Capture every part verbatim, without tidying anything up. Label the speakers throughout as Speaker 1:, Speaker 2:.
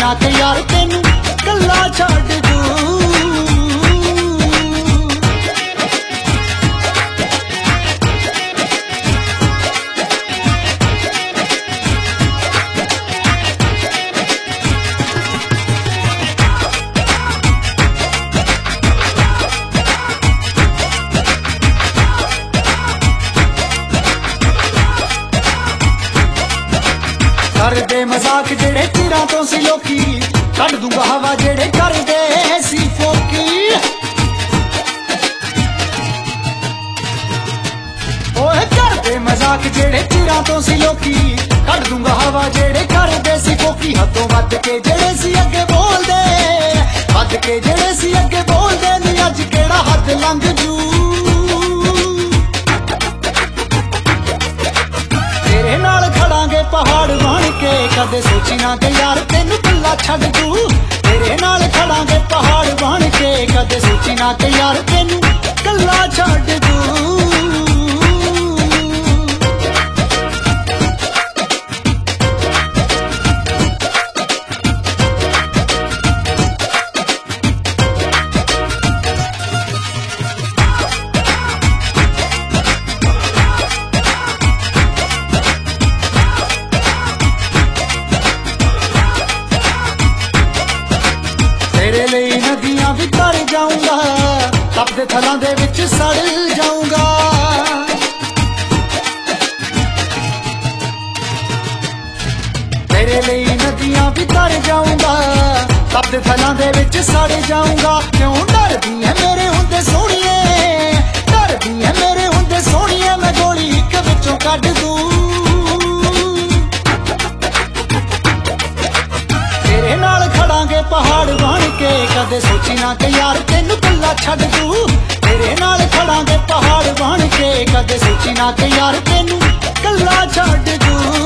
Speaker 1: ना कि यार तेनू कल्ला छड्ड दूं। करदे मजाक जेड़े चिरां तो सी लोकी, कढ दूंगा हवा जेड़े करदे सी फोकी। ओए करदे मजाक जेड़े चिरां तो सी लोकी, कढ दूंगा हवा जेड़े करदे सी फोकी। हदों वध के जेड़े सी अगे बोलदे, वध के जेड़े सी अगे बोलदे नी अज केड़ा हद लंघ जू। तेरे नाल खड़ांगे पहाड़ बन के, कदे सोची ना कि यार तेनू कल्ला छड्ड दूं। तेरे नाल खड़ांगे पहाड़ बन के, कदे सोची ना कि यार तेनू कल्ला छड्ड दूं। तेरे लिए नदियां भी तर जाऊंगा, तपदे थलां दे विच सड़ जाऊंगा। तेरे लिए नदियां भी तर जाऊंगा, तपदे थलां दे विच सड़ जाऊंगा। क्यों डरदी है मेरे हुंदे सोहणिए, डरदी है मेरे हुंदे सोहणिए, मैं गोली इक विचों कढ दूं। तेरे नाल खड़ांगे पहाड़ बन के, कदे सोची ना कि यार तेनू कल्ला छड्ड दूं। तेरे नाल खड़ांगे पहाड़ बन के, कदे सोची ना कि यार तेनू कल्ला छड्ड दूं।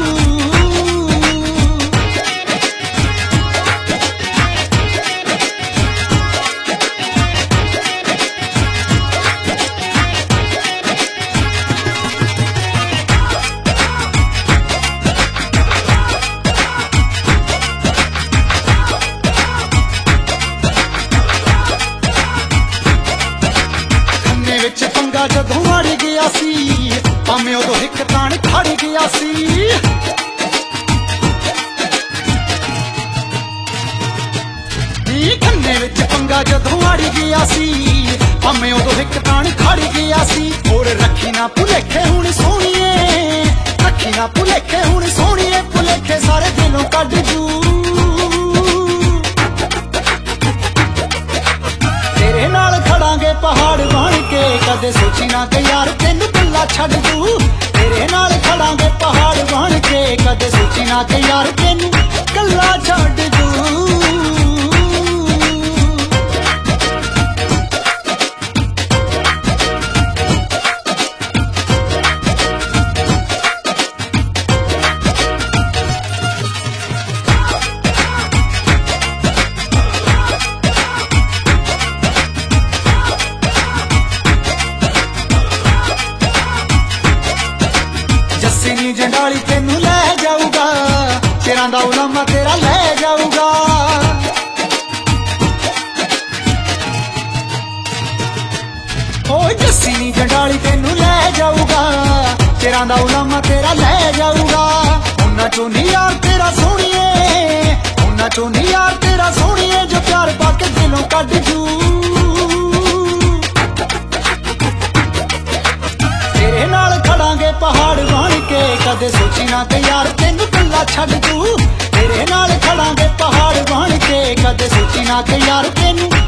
Speaker 1: विच पंगा जदों अड़ गया सी, भावें उदों हिक ताण खड़ गया सी। खन्ने विच पंगा जदों अड़ गया सी, भावें उदों हिक ताण खड़ गया सी। होर रखी ना भुलेखे हुण सोहणिए, रखी ना भुलेखे हुण सोहणिए, भुलेखे सारे दिलों कढ दूं। तेरे नाल खड़ांगे पहाड़ बन के, कदे सोची ना कि यार तेनू कल्ला छड्ड दूं। तेरे नाल खड़ांगे पहाड़ बन के, कदे सोची ना कि यार तेनू कल्ला छड्ड दूं। जस्सी नी जंडाली तेनू लै जाऊगा, चिरां दा उलामा तेरा लै जाऊगा। ओ जस्सी नी जंडाली तेनू लै जाऊगा, चिरां दा उलामा तेरा लै जाऊगा। उन्ना चों नी यार तेरा सोहणिए, उन्ना चों नी यार तेरा सोहणिए, जो प्यार पाके दिलों कढ दूं। तेरे नाल खड़ांगे पहाड़ बन के, कदे सोची ना कि यार तेनू कल्ला छड्ड दूं। तेरे नाल खड़ांगे पहाड़ बन के, कदे सोची ना कि यार तेनू